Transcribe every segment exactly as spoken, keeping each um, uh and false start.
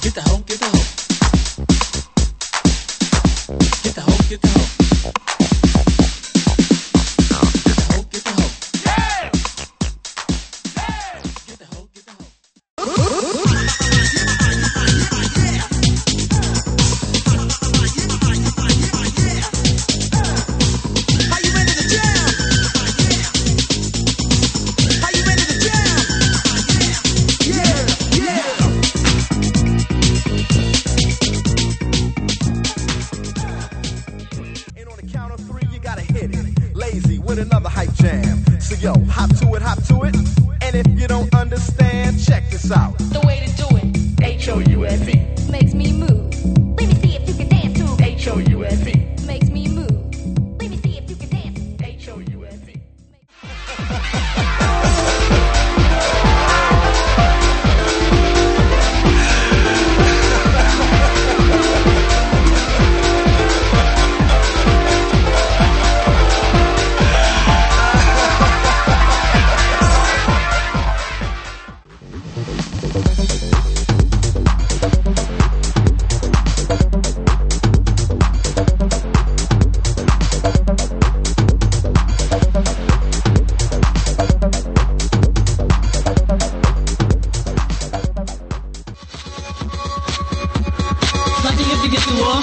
Get the hoe, get the hoe. Get the hoe, get the hoe. Get the hoe, get the hoe. Yeah! Yeah! Get the hoe, get the hoe. Are you ready to jam? Are you ready to jam? Yeah, yeah. And on the count of three, you gotta hit it. Lazy with another hype jam. So yo, hop to it, hop to it. And if you don't understand, check this out. The way to do it, H O U F E. makes me move. Let me see if you can dance to H O U F E. makes me move. Let me see if you can dance. H O U F E. Nothing if you get the war.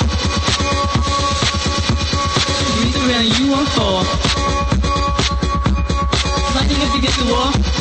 You either and you or four. Nothing if you get the war.